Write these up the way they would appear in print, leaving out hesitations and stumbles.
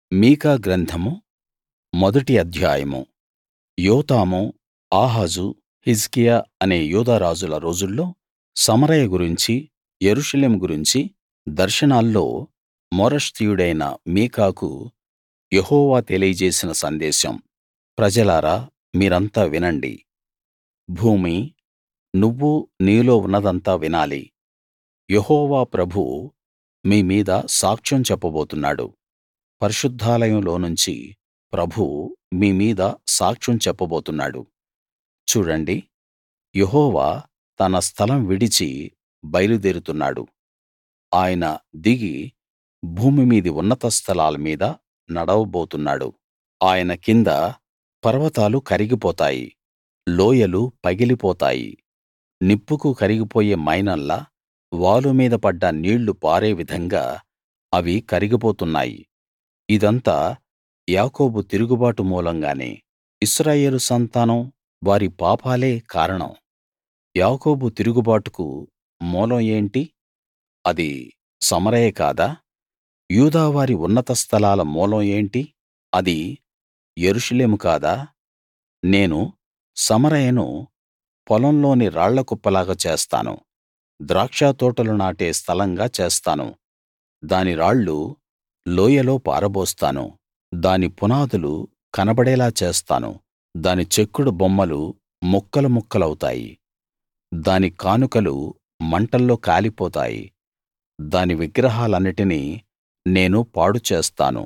మీకా గ్రంథము మొదటి అధ్యాయము. యోతాము, ఆహాజు, హిజ్కియా అనే యూదా రాజుల రోజుల్లో సమరయ గురించి, యెరూషలేము గురించి దర్శనాల్లో మోరష్తీయుడైన మీకాకు యెహోవా తెలియజేసిన సందేశం. ప్రజలారా, మీరంతా వినండి. భూమీ, నువ్వూ నీలో ఉన్నదంతా వినాలి. యెహోవా ప్రభువు మీ మీద సాక్ష్యం చెప్పబోతున్నాడు. పరిశుద్ధాలయంలోనుంచి ప్రభువు మీ మీద సాక్ష్యం చెప్పబోతున్నాడు. చూడండి, యెహోవా తన స్థలం విడిచి బయలుదేరుతున్నాడు. ఆయన దిగి భూమి మీది ఉన్నత స్థలాల మీద నడవబోతున్నాడు. ఆయన కింద పర్వతాలు కరిగిపోతాయి, లోయలు పగిలిపోతాయి. నిప్పుకు కరిగిపోయే మైనంలా వాలు మీద పడ్డ నీళ్లు పారే విధంగా అవి కరిగిపోతున్నాయి. ఇదంతా యాకోబు తిరుగుబాటు మూలంగానే. ఇశ్రాయేలు సంతానం వారి పాపాలే కారణం. యాకోబు తిరుగుబాటుకు మూలం ఏంటి? అది సమరయ కాదా? యూదా వారి ఉన్నత స్థలాల మూలం ఏంటి? అది యెరూషలేము కాదా? నేను సమరయను పొలంలోని రాళ్ల కుప్పలాగా చేస్తాను, ద్రాక్షతోటలు నాటే స్థలంగా చేస్తాను. దాని రాళ్లు లోయలో పారబోస్తాను. దాని పునాదులు కనబడేలా చేస్తాను. దాని చెక్కుడు బొమ్మలు ముక్కలు ముక్కలవుతాయి. దాని కానుకలు మంటల్లో కాలిపోతాయి. దాని విగ్రహాలన్నిటినీ నేను పాడు చేస్తాను.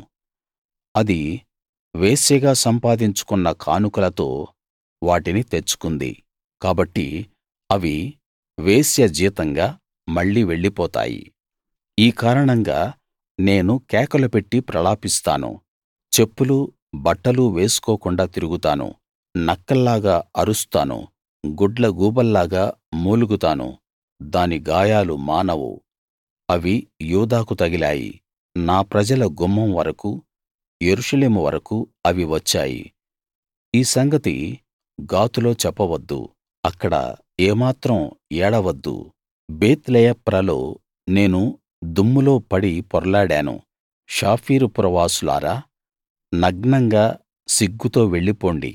అది వేశ్యగా సంపాదించుకున్న కానుకలతో వాటిని తెచ్చుకుంది, కాబట్టి అవి వేశ్య జీతంగా మళ్ళీ వెళ్ళిపోతాయి. ఈ కారణంగా నేను కేకలు పెట్టి ప్రలాపిస్తాను. చెప్పులు, బట్టలు వేసుకోకుండా తిరుగుతాను. నక్కల్లాగా అరుస్తాను, గుడ్లగూబల్లాగా మూలుగుతాను. దాని గాయాలు మానవు. అవి యూదాకు తగిలాయి. నా ప్రజల గుమ్మం వరకూ, యెరూషలేము వరకూ అవి వచ్చాయి. ఈ సంగతి గాతులో చెప్పవద్దు, అక్కడ ఏమాత్రం ఏడవద్దు. బేత్లెయప్రలో నేను దుమ్ములో పడి పొర్లాడాను. షాఫీరు పురవాసులారా, నగ్నంగా సిగ్గుతో వెళ్ళిపొండి.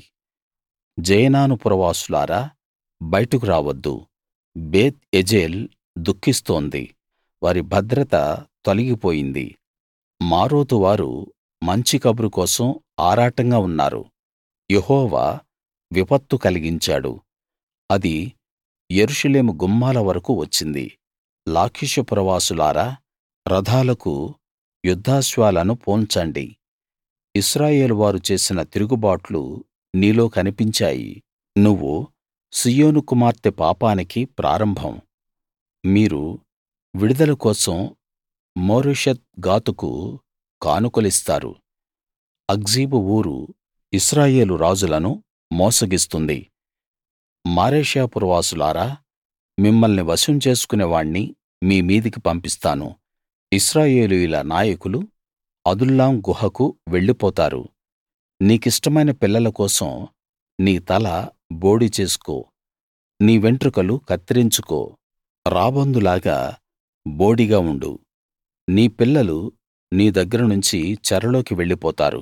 జయనాను పురవాసులారా, బయటకు రావద్దు. బేత్ ఎజేల్ దుఃఖిస్తోంది, వారి భద్రత తొలగిపోయింది. మారోతు వారు మంచి కబురు కోసం ఆరాటంగా ఉన్నారు. యెహోవా విపత్తు కలిగించాడు, అది యెరూషలేము గుమ్మాల వరకూ వచ్చింది. లాకీషు పురవాసులారా, రథాలకు యుద్ధాశ్వాలను పూన్చండి. ఇశ్రాయేలు వారు చేసిన తిరుగుబాట్లు నీలో కనిపించాయి. నువ్వు సీయోను కుమార్తె పాపానికి ప్రారంభం. మీరు విడుదల కోసం మోరెషెత్ గాతుకు కానుకలిస్తారు. అక్జీబు ఊరు ఇశ్రాయేలు రాజులను మోసగిస్తుంది. మారేషా పురవాసులారా, మిమ్మల్ని వశం చేసుకునేవాణ్ణి మీ మీదికి పంపిస్తాను. ఇశ్రాయేలీయుల నాయకులు అదుల్లాం గుహకు వెళ్ళిపోతారు. నీకిష్టమైన పిల్లల కోసం నీ తల బోడి చేసుకో, నీ వెంట్రుకలు కత్తిరించుకో. రాబందులాగా బోడిగా ఉండు. నీ పిల్లలు నీ దగ్గర నుంచి చెరలోకి వెళ్ళిపోతారు.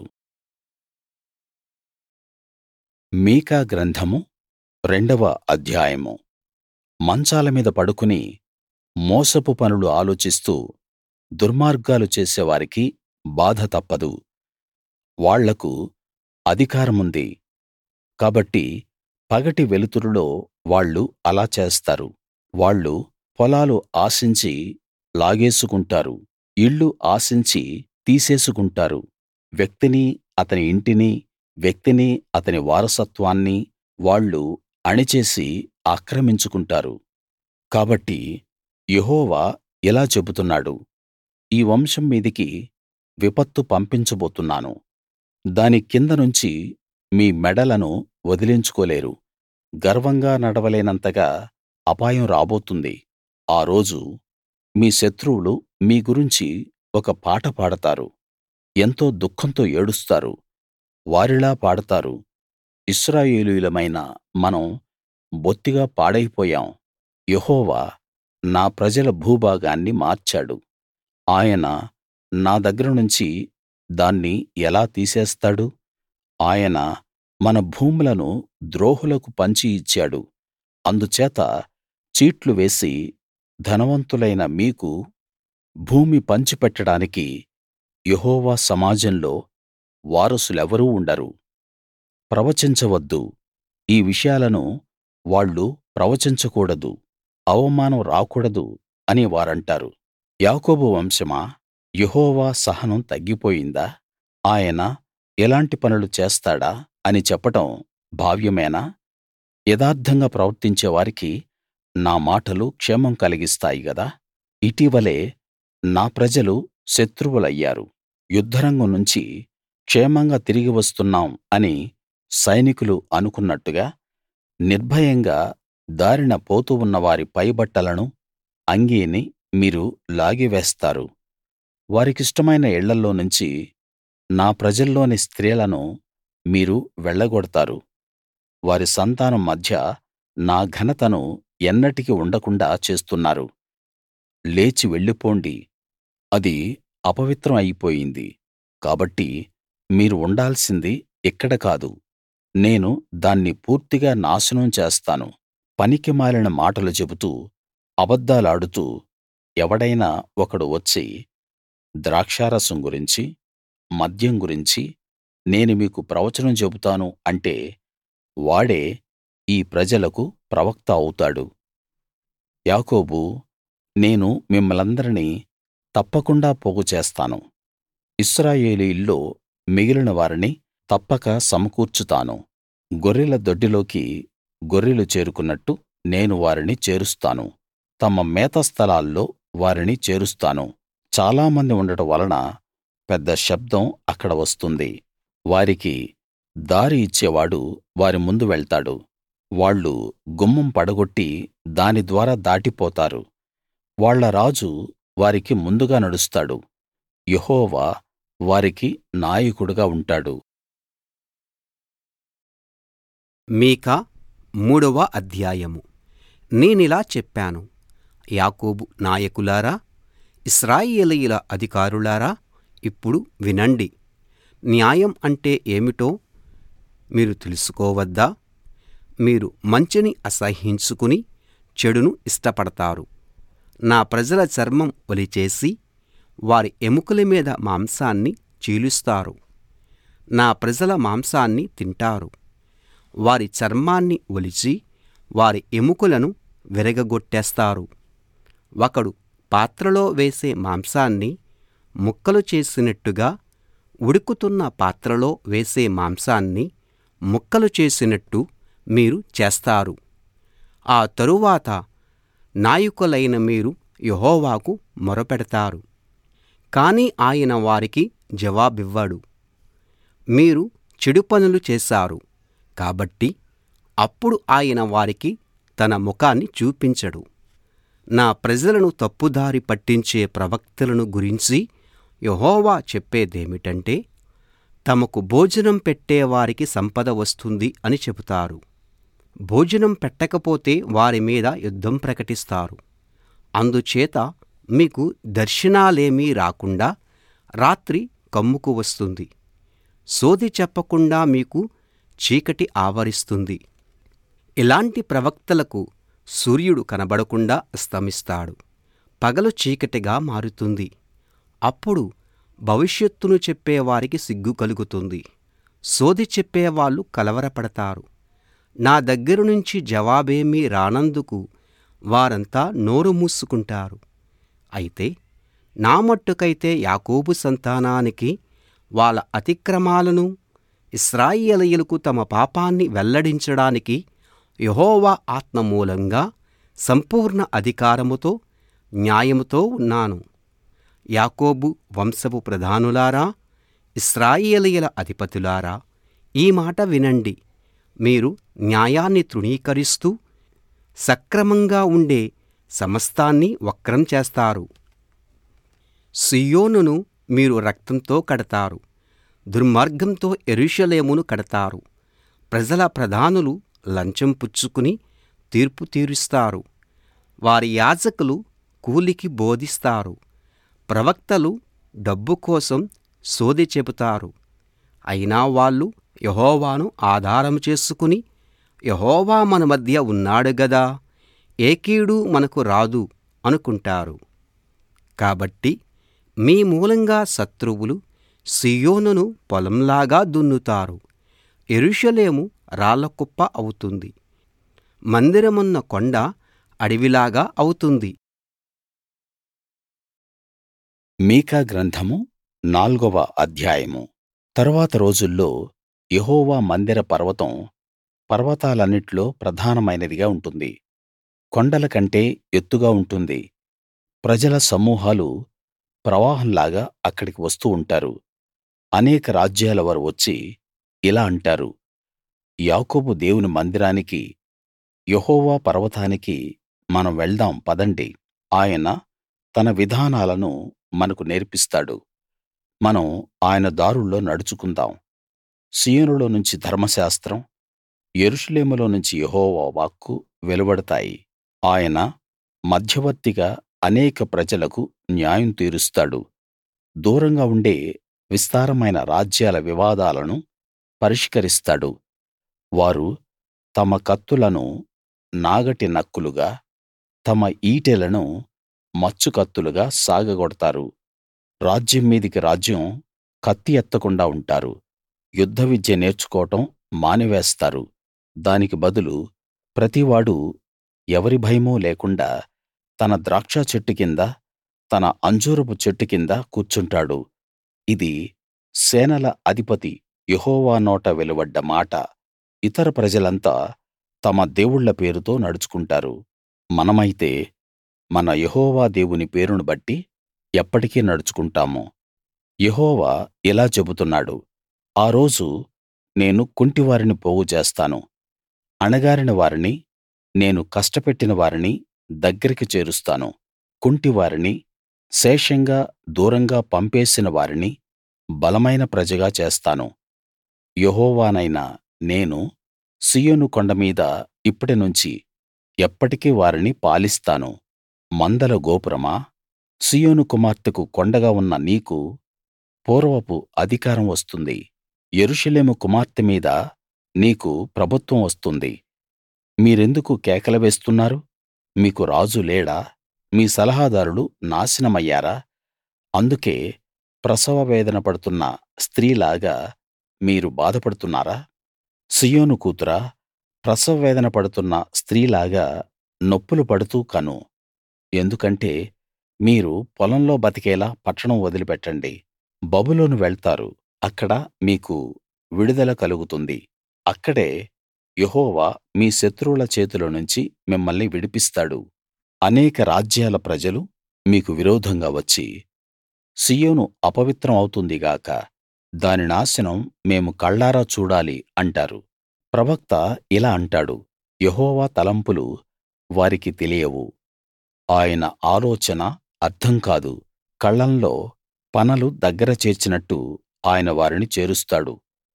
మీకా గ్రంథము రెండవ అధ్యాయము. మంచాల మీద పడుకుని మోసపు పనులు ఆలోచిస్తూ దుర్మార్గాలు చేసేవారికి బాధ తప్పదు. వాళ్లకు అధికారముంది కాబట్టి పగటి వెలుతురులో వాళ్ళు అలా చేస్తారు. వాళ్ళు పొలాలు ఆశించి లాగేసుకుంటారు, ఇళ్ళు ఆశించి తీసేసుకుంటారు. వ్యక్తినీ అతని ఇంటినీ, వ్యక్తినీ అతని వారసత్వాన్నీ వాళ్ళు అణిచేసి ఆక్రమించుకుంటారు. కాబట్టి యెహోవా ఇలా చెబుతున్నాడు, ఈ వంశం మీదికి విపత్తు పంపించబోతున్నాను. దాని కింద నుంచి మీ మెడలను వదిలించుకోలేరు. గర్వంగా నడవలేనంతగా అపాయం రాబోతుంది. ఆ రోజు మీ శత్రువులు మీ గురించి ఒక పాట పాడతారు, ఎంతో దుఃఖంతో ఏడుస్తారు. వారిలా పాడతారు, ఇశ్రాయేలీయులమైన మనం బొత్తిగా పాడైపోయాం. యెహోవా నా ప్రజల భూభాగాన్ని మార్చాడు. ఆయన నా దగ్గర నుంచి దాన్ని ఎలా తీసేస్తాడు? ఆయన మన భూములను ద్రోహులకు పంచి ఇచ్చాడు. అందుచేత చీట్లు వేసి ధనవంతులైన మీకు భూమి పంచిపెట్టడానికి యెహోవా సమాజంలో వారసులెవరూ ఉండరు. ప్రవచించవద్దు, ఈ విషయాలను వాళ్ళు ప్రవచించకూడదు, అవమానం రాకూడదు అని వారంటారు. యాకోబు వంశమా, యెహోవా సహనం తగ్గిపోయిందా? ఆయన ఇలాంటి పనులు చేస్తాడా అని చెప్పడం భావ్యమేనా? యథార్థంగా ప్రవర్తించే వారికి నా మాటలు క్షేమం కలిగిస్తాయి గదా! ఇటీవలే నా ప్రజలు శత్రువులయ్యారు. యుద్ధరంగం నుంచి క్షేమంగా తిరిగి వస్తున్నాం అని సైనికులు అనుకున్నట్టుగా నిర్భయంగా దారిన పోతూ ఉన్న వారి పైబట్టలను, అంగీని మీరు లాగివేస్తారు. వారికిష్టమైన ఇళ్ళల్లో నుంచి నా ప్రజల్లోని స్త్రీలను మీరు వెళ్ళగొడతారు. వారి సంతానం మధ్య నా ఘనతను ఎన్నటికీ ఉండకుండాా చేస్తున్నారు. లేచి వెళ్ళిపోండి, అది అపవిత్రం అయిపోయింది. కాబట్టి మీరు ఉండాల్సింది ఇక్కడ కాదు. నేను దాన్ని పూర్తిగా నాశనం చేస్తాను. పనికిమాలిన మాటలు చెబుతూ అబద్ధాలాడుతూ ఎవడైనా ఒకడు వచ్చి ద్రాక్షారసం గురించి, మద్యం గురించి నేను మీకు ప్రవచనం చెబుతాను అంటే వాడే ఈ ప్రజలకు ప్రవక్త అవుతాడు. యాకోబూ, నేను మిమ్మల్నందరినీ తప్పకుండా పోగు చేస్తాను. ఇశ్రాయేలీయుల్లో మిగిలిన వారిని తప్పక సమకూర్చుతాను. గొర్రెల దొడ్డిలోకి గొర్రెలు చేరుకున్నట్టు నేను వారిని చేరుస్తాను. తమ మేత స్థలాల్లో వారిని చేరుస్తాను. చాలామంది ఉండడం వలన పెద్ద శబ్దం అక్కడ వస్తుంది. వారికి దారి ఇచ్చేవాడు వారి ముందు వెళ్తాడు. వాళ్ళు గుమ్మం పడగొట్టి దాని ద్వారా దాటిపోతారు. వాళ్ళ రాజు వారికి ముందుగా నడుస్తాడు. యెహోవా వారికి నాయకుడుగా ఉంటాడు. మీకా 3వ అధ్యాయము. నేనిలా చెప్పాను, యాకోబు నాయకులారా, ఇశ్రాయేలీయుల అధికారులారా, ఇప్పుడు వినండి. న్యాయం అంటే ఏమిటో మీరు తెలుసుకోవద్దా? మీరు మంచిని అసహ్యించుకుని చెడును ఇష్టపడతారు. నా ప్రజల చర్మం ఒలిచేసి వారి ఎముకల మీద మాంసాన్ని చీలుస్తారు. నా ప్రజల మాంసాన్ని తింటారు. వారి చర్మాన్ని ఒలిచి వారి ఎముకలను విరగగొట్టేస్తారు. ఒకడు పాత్రలో వేసే మాంసాన్ని ముక్కలు చేసినట్టుగా ఉడుకుతున్న పాత్రలో వేసే మాంసాన్ని ముక్కలు చేసినట్టు మీరు చేస్తారు. ఆ తరువాత నాయకులైన మీరు యెహోవాకు మొరపెడతారు, కానీ ఆయన వారికి జవాబివ్వడు. మీరు చెడు పనులు చేశారు కాబట్టి అప్పుడు ఆయన వారికి తన ముఖాన్ని చూపించడు. నా ప్రజలను తప్పుదారి పట్టించే ప్రవక్తలను గురించి యెహోవా చెప్పేదేమిటంటే, తమకు భోజనం పెట్టేవారికి సంపద వస్తుంది అని చెబుతారు. భోజనం పెట్టకపోతే వారి మీద యుద్ధం ప్రకటిస్తారు. అందుచేత మీకు దర్శనాలేమీ రాకుండా రాత్రి కమ్ముకు వస్తుంది. సోదె చెప్పకుండా మీకు చీకటి ఆవరిస్తుంది. ఇలాంటి ప్రవక్తలకు సూర్యుడు కనబడకుండా అస్తమిస్తాడు. పగలు చీకటిగా మారుతుంది. అప్పుడు భవిష్యత్తును చెప్పేవారికి సిగ్గు కలుగుతుంది. సోదె చెప్పేవాళ్ళు కలవరపడతారు. నా దగ్గర నుంచి జవాబేమీ రానందుకు వారంతా నోరు మూసుకుంటారు. అయితే నా మట్టుకైతే యాకోబు సంతానానికి వాళ్ళ అతిక్రమాలను, ఇశ్రాయేలీయులకు తమ పాపాన్ని వెల్లడించడానికి యెహోవా ఆత్మ మూలంగా సంపూర్ణ అధికారముతో, న్యాయంతో ఉన్నాను. యాకోబు వంశపు ప్రధానులారా, ఇశ్రాయేలీయుల అధిపతులారా, ఈ మాట వినండి. మీరు న్యాయాన్ని తృణీకరిస్తూ సక్రమంగా ఉండే సమస్తాన్నీ వక్రం చేస్తారు. సీయోనును మీరు రక్తంతో కడతారు, దుర్మార్గంతో యెరూషలేమును కడతారు. ప్రజల ప్రధానులు లంచం పుచ్చుకుని తీర్పు తీరుస్తారు. వారి యాజకులు కూలికి బోధిస్తారు. ప్రవక్తలు డబ్బు కోసం సోదె చెబుతారు. అయినా వాళ్ళు యెహోవాను ఆధారం చేసుకుని, యెహోవా మన మధ్య ఉన్నాడు గదా, ఏ కీడూ మనకు రాదు అనుకుంటారు. కాబట్టి మీ మూలంగా శత్రువులు సీయోనును పొలంలాగా దున్నుతారు. యెరూషలేము రాళ్లకుప్ప అవుతుంది. మందిరమున్న కొండ అడవిలాగా అవుతుంది. మీకా గ్రంథము 4వ అధ్యాయము. తరువాత రోజుల్లో యెహోవా మందిర పర్వతం పర్వతాలన్నిట్లో ప్రధానమైనదిగా ఉంటుంది. కొండల కంటే ఎత్తుగా ఉంటుంది. ప్రజల సమూహాలు ప్రవాహంలాగా అక్కడికి వస్తూ ఉంటారు. అనేక రాజ్యాల వారు వచ్చి ఇలా అంటారు, యాకోబు దేవుని మందిరానికి, యెహోవా పర్వతానికి మనం వెళ్దాం పదండి. ఆయన తన విధానాలను మనకు నేర్పిస్తాడు. మనం ఆయన దారుల్లో నడుచుకుందాం. సీయోనులో నుంచి ధర్మశాస్త్రం, యెరూషలేములో నుంచి యెహోవా వాక్కు వెలువడతాయి. ఆయన మధ్యవర్తిగా అనేక ప్రజలకు న్యాయం తీరుస్తాడు. దూరంగా ఉండే విస్తారమైన రాజ్యాల వివాదాలను పరిష్కరిస్తాడు. వారు తమ కత్తులను నాగటి నక్కులుగా, తమ ఈటెలను మచ్చు కత్తులుగా సాగగొడతారు. రాజ్యం మీదికి రాజ్యం కత్తి ఎత్తకుండా ఉంటారు. యుద్ధ విద్య నేర్చుకోవడం మానివేస్తారు. దానికి బదులు ప్రతివాడూ ఎవరి భయమూ లేకుండా తన ద్రాక్ష చెట్టు కింద, తన అంజూరపు చెట్టు కింద కూర్చుంటాడు. ఇది సేనల అధిపతి యెహోవా నోట వెలువడ్డ మాట. ఇతర ప్రజలంతా తమ దేవుళ్ళ పేరుతో నడుచుకుంటారు. మనమైతే మన యెహోవా దేవుని పేరును బట్టి ఎప్పటికీ నడుచుకుంటాము. యెహోవా ఇలా చెబుతున్నాడు, ఆ రోజు నేను కుంటివారిని పోగుచేస్తాను. అణగారిన వారిని, నేను కష్టపెట్టిన వారిని దగ్గరికి చేరుస్తాను. కుంటివారిని, శేషంగా దూరంగా పంపేసిన వారిని బలమైన ప్రజగా చేస్తాను. యెహోవానైన నేను సీయోను కొండ మీద ఇప్పటినుంచి ఎప్పటికీ వారిని పాలిస్తాను. మందల గోపురమా, సీయోను కుమార్తెకు కొండగా ఉన్న నీకు పూర్వపు అధికారం వస్తుంది. యెరూషలేము కుమార్తె మీద నీకు ప్రభుత్వం వస్తుంది. మీరెందుకు కేకలు వేస్తున్నారు? మీకు రాజు లేడా? మీ సలహాదారులు నాశనమయ్యారా? అందుకే ప్రసవ వేదన పడుతున్న స్త్రీలాగా మీరు బాధపడుతున్నారా? సీయోను కూతురా, ప్రసవ వేదన పడుతున్న స్త్రీలాగా నొప్పులు పడుతూ కను. ఎందుకంటే మీరు పొలంలో బతికేలా పట్టణం వదిలిపెట్టండి. బబులోను వెళ్తారు. అక్కడ మీకు విడుదల కలుగుతుంది. అక్కడే యెహోవా మీ శత్రువుల చేతిలో నుంచి మిమ్మల్ని విడిపిస్తాడు. అనేక రాజ్యాల ప్రజలు మీకు విరోధంగా వచ్చి, సీయోను అపవిత్రం అవుతుంది గాక, దాని నాశనం మేము కళ్ళారా చూడాలి అంటారు. ప్రవక్త ఇలా అంటాడు, యెహోవా తలంపులు వారికి తెలియవు. ఆయన ఆలోచన అర్థం కాదు. కళ్ళంలో పనలు దగ్గర చేర్చినట్టు ఆయన వారిని చేరుస్తాడు.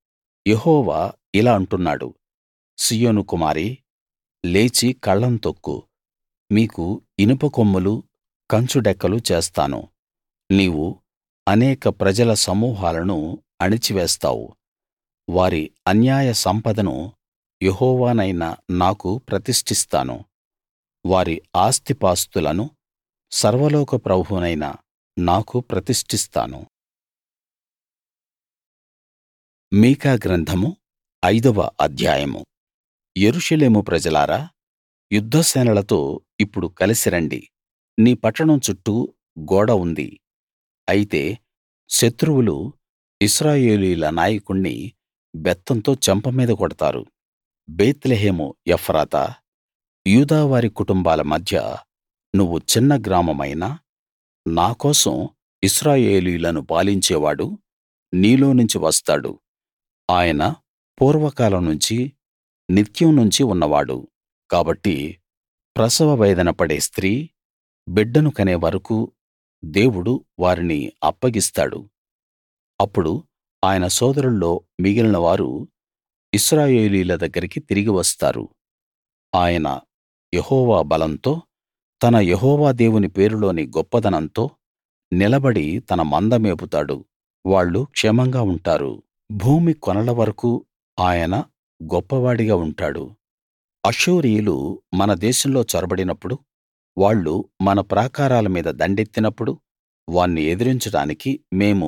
యెహోవా ఇలా అంటున్నాడు, సీయోను కుమారీ, లేచి కళ్ళం తొక్కు. మీకు ఇనుప కొమ్ములు, కంచు డెక్కలు చేస్తాను. నీవు అనేక ప్రజల సమూహాలను అణిచివేస్తావు. వారి అన్యాయ సంపదను యెహోవానైన నాకు ప్రతిష్ఠిస్తాను. వారి ఆస్తిపాస్తులను సర్వలోక ప్రభువునైన నాకు ప్రతిష్ఠిస్తాను. మీకా గ్రంథము 5వ అధ్యాయము. యెరూషలేము ప్రజలారా, యుద్ధసేనలతో ఇప్పుడు కలిసి రండి. నీ పట్టణం చుట్టూ గోడ ఉంది. అయితే శత్రువులు ఇశ్రాయేలీయుల నాయకుణ్ణి బెత్తంతో చెంప మీద కొడతారు. బేత్లెహేము ఎఫ్రాతా, యూదావారి కుటుంబాల మధ్య నువ్వు చిన్న గ్రామమైనా, నా కోసం ఇశ్రాయేలీయులను పాలించేవాడు నీలో నుంచి వస్తాడు. ఆయన పూర్వకాలం నుంచి, నిత్యం నుంచి ఉన్నవాడు. కాబట్టి ప్రసవ వేదన పడే స్త్రీ బిడ్డను కనే వరకూ దేవుడు వారిని అప్పగిస్తాడు. అప్పుడు ఆయన సోదరుల్లో మిగిలిన వారు ఇశ్రాయేలీయుల దగ్గరికి తిరిగి వస్తారు. ఆయన యెహోవా బలంతో, తన యెహోవా దేవుని పేరులోని గొప్పదనంతో నిలబడి తన మంద మేపుతాడు. వాళ్ళు క్షేమంగా ఉంటారు. భూమి కొనల వరకూ ఆయన గొప్పవాడిగా ఉంటాడు. అష్షూరీయులు మన దేశంలో చొరబడినప్పుడు, వాళ్ళు మన ప్రాకారాల మీద దండెత్తినప్పుడు, వాన్ని ఎదిరించడానికి మేము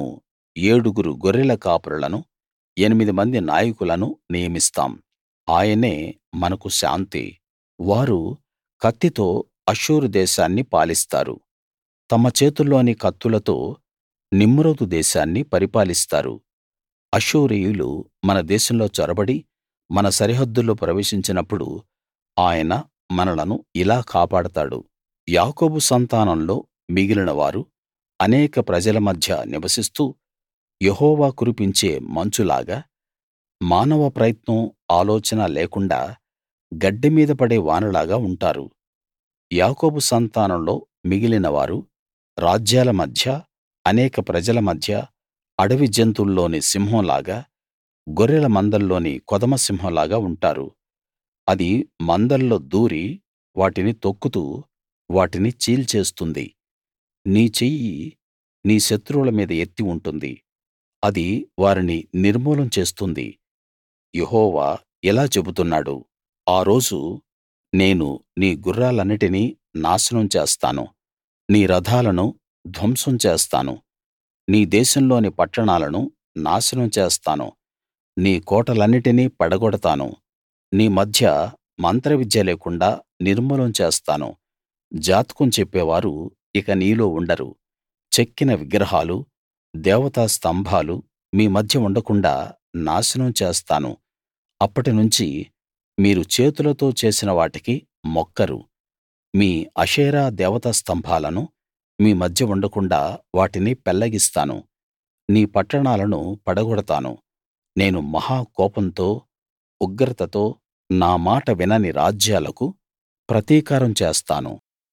7 గొర్రెల కాపరులను, 8 మంది నాయకులను నియమిస్తాం. ఆయనే మనకు శాంతి. వారు కత్తితో అష్షూరు దేశాన్ని పాలిస్తారు. తమ చేతుల్లోని కత్తులతో నిమ్రోదు దేశాన్ని పరిపాలిస్తారు. అష్షూరీయులు మన దేశంలో చొరబడి మన సరిహద్దుల్లో ప్రవేశించినప్పుడు ఆయన మనలను ఇలా కాపాడతాడు. యాకోబు సంతానంలో మిగిలిన వారు అనేక ప్రజల మధ్య నివసిస్తూ యెహోవా కురిపించే మంచులాగా, మానవ ప్రయత్నం ఆలోచన లేకుండా గడ్డి మీద పడే వానలాగా ఉంటారు. యాకోబు సంతానంలో మిగిలిన వారు రాజ్యాల మధ్య, అనేక ప్రజల మధ్య, అడవి జంతువుల్లోని సింహంలాగా, గొర్రెల మందల్లోని కొదమ సింహంలాగా ఉంటారు. అది మందల్లో దూరి వాటిని తొక్కుతూ వాటిని చీల్చేస్తుంది. నీ చెయ్యి నీ శత్రువుల మీద ఎత్తి ఉంటుంది. అది వారిని నిర్మూలం చేస్తుంది. యెహోవా ఇలా చెబుతున్నాడు, ఆ రోజు నేను నీ గుర్రాలన్నిటినీ నాశనం చేస్తాను. నీ రథాలను ధ్వంసం చేస్తాను. నీ దేశంలోని పట్టణాలను నాశనం చేస్తాను. నీ కోటలన్నిటినీ పడగొడతాను. నీ మధ్య మంత్రవిద్య లేకుండా నిర్మూలం చేస్తాను. జాతకం చెప్పేవారు ఇక నీలో ఉండరు. చెక్కిన విగ్రహాలు, దేవతా స్తంభాలు మీ మధ్య ఉండకుండాా నాశనం చేస్తాను. అప్పటినుంచి మీరు చేతులతో చేసిన వాటికి మొక్కరు. మీ అషేరా దేవతా స్తంభాలను మీ మధ్య ఉండకుండాా వాటిని పెల్లగిస్తాను. నీ పట్టణాలను పడగొడతాను. నేను మహా కోపంతో, ఉగ్రతతో నా మాట వినని రాజ్యాలకు ప్రతీకారం చేస్తాను.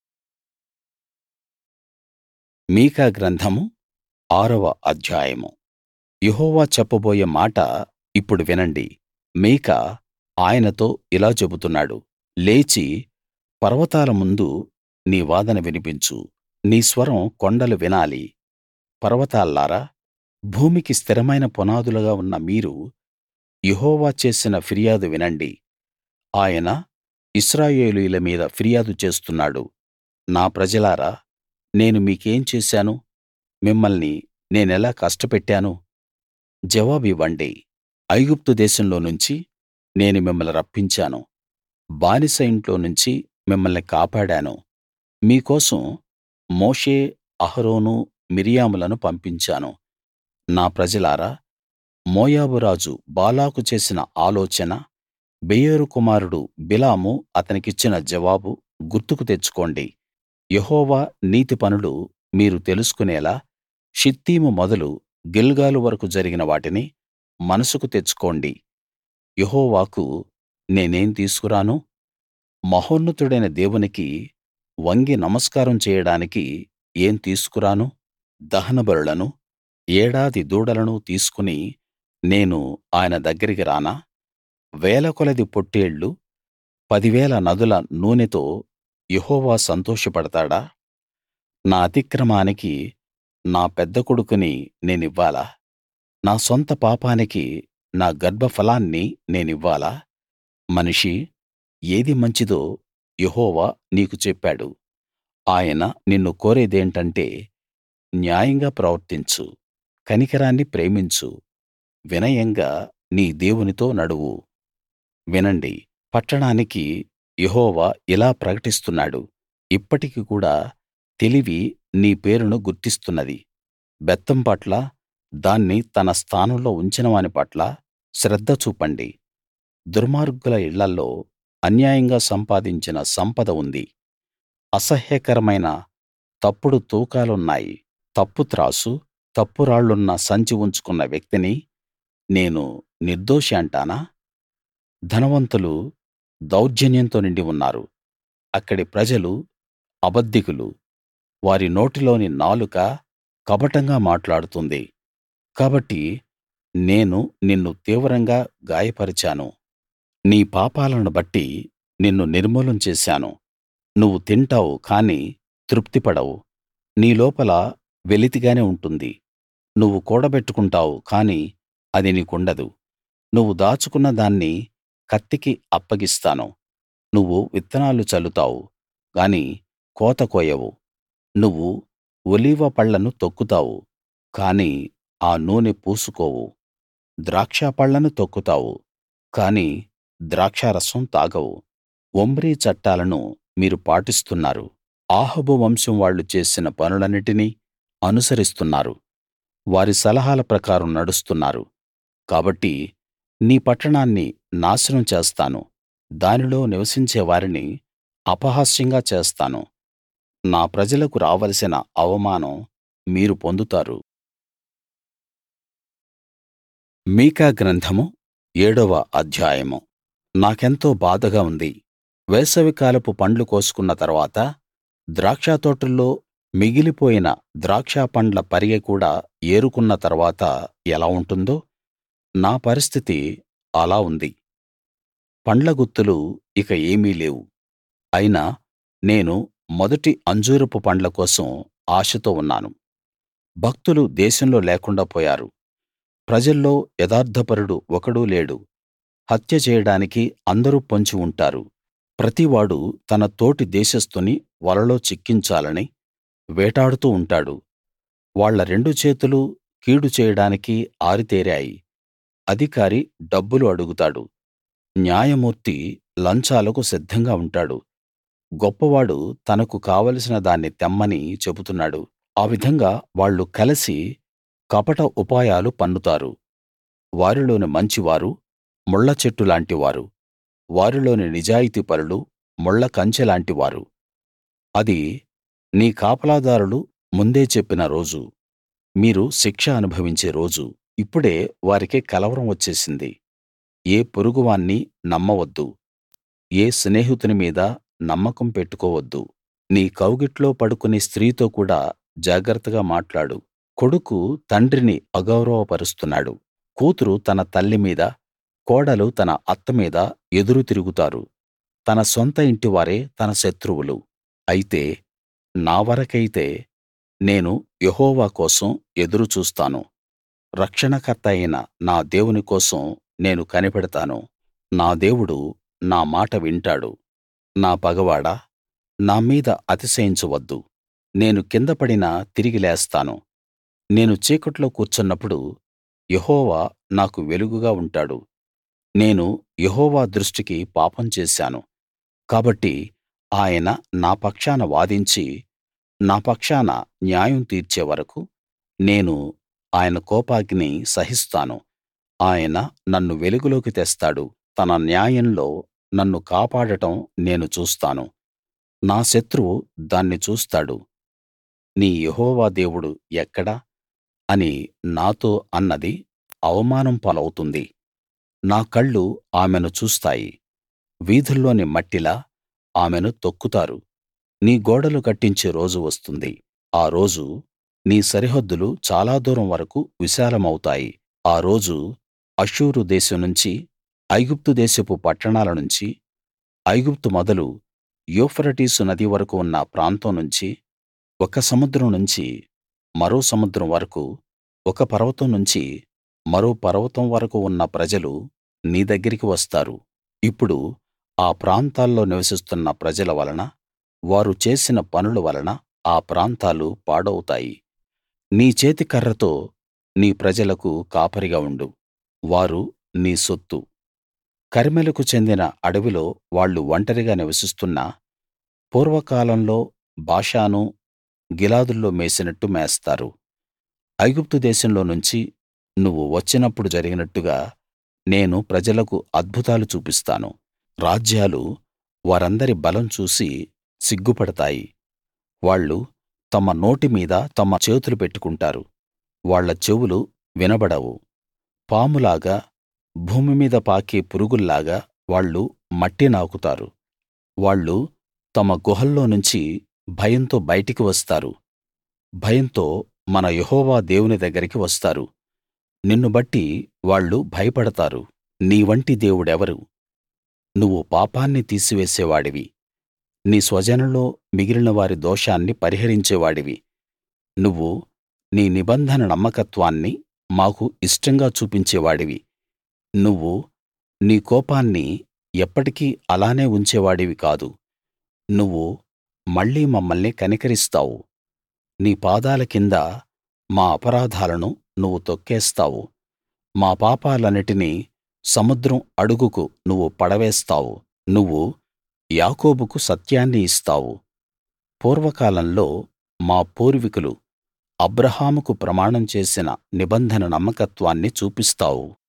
మీకా గ్రంథము 6వ అధ్యాయము. యెహోవా చెప్పబోయే మాట ఇప్పుడు వినండి. మీకా ఆయనతో ఇలా చెబుతున్నాడు, లేచి పర్వతాల ముందు నీ వాదన వినిపించు. నీ స్వరం కొండలు వినాలి. పర్వతాల్లారా, భూమికి స్థిరమైన పునాదులుగా ఉన్న మీరు యెహోవా చేసిన ఫిర్యాదు వినండి. ఆయన ఇశ్రాయేలీయుల మీద ఫిర్యాదు చేస్తున్నాడు. నా ప్రజలారా, నేను మీకేం చేశాను? మిమ్మల్ని నేనెలా కష్టపెట్టాను? జవాబివ్వండి. ఐగుప్తు దేశంలో నుంచి నేను మిమ్మల్ని రప్పించాను. బానిస ఇంట్లో నుంచి మిమ్మల్ని కాపాడాను. మీకోసం మోషే, అహరోను, మిర్యాములను పంపించాను. నా ప్రజలారా, మోయాబు రాజు బాలాకు చేసిన ఆలోచన, బెయోరు కుమారుడు బిలాము అతనికిచ్చిన జవాబు గుర్తుకు తెచ్చుకోండి. యెహోవా నీతి పనులు మీరు తెలుసుకునేలా షిత్తీము మొదలు గిల్గాలు వరకూ జరిగిన వాటిని మనసుకు తెచ్చుకోండి. యెహోవాకు నేనేం తీసుకురాను? మహోన్నతుడైన దేవునికి వంగి నమస్కారం చేయడానికి ఏం తీసుకురాను? దహనబలులను, ఏడాది దూడలను తీసుకుని నేను ఆయన దగ్గరికి రానా? వేలకొలది పొట్టేళ్లు, 10,000 నదుల నూనెతో యెహోవా సంతోషపడతాడా? నా అతిక్రమానికి నా పెద్ద కొడుకుని నేనివ్వాలా? నా సొంత పాపానికి నా గర్భఫలాన్ని నేనివ్వాలా? మనిషీ, ఏది మంచిదో యెహోవా నీకు చెప్పాడు. ఆయన నిన్ను కోరేదేంటంటే, న్యాయంగా ప్రవర్తించు, కనికరాన్ని ప్రేమించు, వినయంగా నీ దేవునితో నడువు. వినండి, పట్టణానికి యెహోవా ఇలా ప్రకటిస్తున్నాడు, ఇప్పటికి కూడా తెలివి నీ పేరును గుర్తిస్తున్నది. బెత్తం పట్ల, దాన్ని తన స్థానంలో ఉంచినవాని పట్ల శ్రద్ధ చూపండి. దుర్మార్గుల ఇళ్ళల్లో అన్యాయంగా సంపాదించిన సంపద ఉంది. అసహ్యకరమైన తప్పుడు తూకాలున్నాయి. తప్పు త్రాసు, తప్పు రాళ్లున్న సంచి ఉంచుకున్న వ్యక్తిని నేను నిర్దోషి అంటానా? ధనవంతులు దౌర్జన్యంతో నిండి ఉన్నారు. అక్కడి ప్రజలు అబద్ధికులు. వారి నోటిలోని నాలుక కపటంగా మాట్లాడుతుంది. కాబట్టి నేను నిన్ను తీవ్రంగా గాయపరిచాను. నీ పాపాలను బట్టి నిన్ను నిర్మూలం చేశాను. నువ్వు తింటావు కానీ తృప్తిపడవు. నీ లోపల వెలితిగానే ఉంటుంది. నువ్వు కూడబెట్టుకుంటావు కానీ అది నీకుండదు. నువ్వు దాచుకున్న దాన్ని కత్తికి అప్పగిస్తాను. నువ్వు విత్తనాలు చల్లుతావు గాని కోత కోయవు. నువ్వు ఒలీవ పళ్ళను తొక్కుతావు కానీ ఆ నూనె పూసుకోవు. ద్రాక్ష పళ్ళను తొక్కుతావు కానీ ద్రాక్షారసం తాగవు. ఒమ్రీ చట్టాలను మీరు పాటిస్తున్నారు. అహాబు వంశం వాళ్ళు చేసిన పనులన్నిటినీ అనుసరిస్తున్నారు. వారి సలహాల ప్రకారం నడుస్తున్నారు. కాబట్టి నీ పట్టణాన్ని నాశనం చేస్తాను. దానిలో నివసించే వారిని అపహాస్యంగా చేస్తాను. నా ప్రజలకు రావలసిన అవమానం మీరు పొందుతారు. మీకా గ్రంథము 7వ అధ్యాయము. నాకెంతో బాధగా ఉంది. వేసవికాలపు పండ్లు కోసుకున్న తరువాత ద్రాక్షతోటల్లో మిగిలిపోయిన ద్రాక్ష పండ్ల పరిగె కూడా ఏరుకున్న తరువాత ఎలా ఉంటుందో నా పరిస్థితి అలా ఉంది. పండ్ల గుత్తులు ఇక ఏమీ లేవు. అయినా నేను మొదటి అంజూరపు పండ్ల కోసం ఆశతో ఉన్నాను. భక్తులు దేశంలో లేకుండా పోయారు. ప్రజల్లో యథార్థపరుడు ఒకడూ లేడు. హత్య చేయడానికి అందరూ పొంచి ఉంటారు. ప్రతివాడు తన తోటి దేశస్థుని వలలో చిక్కించాలని వేటాడుతూ ఉంటాడు. వాళ్ళ రెండు చేతులూ కీడు చేయడానికి ఆరితేరాయి. అధికారి డబ్బులు అడుగుతాడు. న్యాయమూర్తి లంచాలకు సిద్ధంగా ఉంటాడు. గొప్పవాడు తనకు కావలసిన దాన్ని తెమ్మని చెబుతున్నాడు. ఆ విధంగా వాళ్ళు కలసి కపట ఉపాయాలు పన్నుతారు. వారిలోని మంచివారు ముళ్ళ చెట్టు లాంటివారు. వారిలోని నిజాయితీపరులు ముళ్ళ కంచెలాంటి వారు. అది నీ కాపలాదారులు ముందే చెప్పిన రోజు. మీరు శిక్ష అనుభవించే రోజు. ఇప్పుడే వారికి కలవరం వచ్చేసింది. ఏ పొరుగువాన్నీ నమ్మవద్దు. ఏ స్నేహితుని మీద నమ్మకం పెట్టుకోవద్దు. నీ కౌగిట్లో పడుకునే స్త్రీతో కూడా జాగ్రత్తగా మాట్లాడు. కొడుకు తండ్రిని అగౌరవపరుస్తున్నాడు. కూతురు తన తల్లి మీద, కోడలు తన అత్త మీద ఎదురు తిరుగుతారు. తన సొంత ఇంటివారే తన శత్రువులు. అయితే నా వరకైతే నేను యెహోవా కోసం ఎదురు చూస్తాను. రక్షణకర్త అయిన నా దేవుని కోసం నేను కనిపెడతాను. నా దేవుడు నా మాట వింటాడు. నా పగవాడా, నా మీద అతిశయించవద్దు. నేను కింద పడినా తిరిగి లేస్తాను. నేను చీకట్లో కూర్చున్నప్పుడు యెహోవా నాకు వెలుగుగా ఉంటాడు. నేను యెహోవా దృష్టికి పాపం చేశాను. కాబట్టి ఆయన నా పక్షాన వాదించి నా పక్షాన న్యాయం తీర్చే వరకు నేను ఆయన కోపాగ్ని సహిస్తాను. ఆయన నన్ను వెలుగులోకి తెస్తాడు. తన న్యాయంలో నన్ను కాపాడటం నేను చూస్తాను. నా శత్రువు దాన్ని చూస్తాడు. నీ యెహోవా దేవుడు ఎక్కడ అని నాతో అన్నది అవమానం పాలవుతుంది. నా కళ్ళు ఆమెను చూస్తాయి. వీధుల్లోని మట్టిలా ఆమెను తొక్కుతారు. నీ గోడలు కట్టించే రోజు వస్తుంది. ఆ రోజు నీ సరిహద్దులు చాలా దూరం వరకు విశాలమవుతాయి. ఆ రోజు అష్షూరు దేశం నుంచి, ఐగుప్తు దేశపు పట్టణాల నుంచి, ఐగుప్తు మొదలు యూఫ్రటీసు నది వరకు ఉన్న ప్రాంతం నుంచి, ఒక సముద్రం నుంచి మరో సముద్రం వరకు, ఒక పర్వతం నుంచి మరో పర్వతం వరకు ఉన్న ప్రజలు నీ దగ్గరికి వస్తారు. ఇప్పుడు ఆ ప్రాంతాల్లో నివసిస్తున్న ప్రజల వలన, వారు చేసిన పనుల వలన ఆ ప్రాంతాలు పాడవుతాయి. నీ చేతికర్రతో నీ ప్రజలకు కాపరిగా ఉండు. వారు నీ సొత్తు. కర్మెలుకు చెందిన అడవిలో వాళ్ళు ఒంటరిగా నివసిస్తున్నా, పూర్వకాలంలో బాషాను, గిలాదుల్లో మేసినట్టు మేస్తారు. ఐగుప్తు దేశంలో నుంచి నువ్వు వచ్చినప్పుడు జరిగినట్టుగా నేను ప్రజలకు అద్భుతాలు చూపిస్తాను. రాజ్యాలు వారందరి బలం చూసి సిగ్గుపడతాయి. వాళ్ళు తమ నోటి మీద తమ చేతులు పెట్టుకుంటారు. వాళ్ళ చెవులు వినబడవు. పాములాగా, భూమి మీద పాకే పురుగుల్లాగా వాళ్ళు మట్టి నాకుతారు. వాళ్ళు తమ గుహల్లో నుంచి భయంతో బయటికి వస్తారు. భయంతో మన యెహోవా దేవుని దగ్గరికి వస్తారు. నిన్ను బట్టి వాళ్ళు భయపడతారు. నీ వంటి దేవుడెవరు? నువ్వు పాపాన్ని తీసివేసేవాడివి. నీ స్వజనంలో మిగిలిన వారి దోషాన్ని పరిహరించేవాడివి. నువ్వు నీ నిబంధన నమ్మకత్వాన్ని మాకు ఇష్టంగా చూపించేవాడివి. నువ్వు నీ కోపాన్ని ఎప్పటికీ అలానే ఉంచేవాడివి కాదు. నువ్వు మళ్ళీ మమ్మల్ని కనికరిస్తావు. నీ పాదాల కింద మా అపరాధాలను నువ్వు తొక్కేస్తావు. మా పాపాలన్నిటినీ సముద్రం అడుగుకు నువ్వు పడవేస్తావు. నువ్వు యాకోబుకు సత్యాన్ని ఇస్తావు. పూర్వకాలంలో మా పూర్వీకులు అబ్రాహాముకు ప్రమాణం చేసిన నిబంధన నమ్మకత్వాన్ని చూపిస్తావు.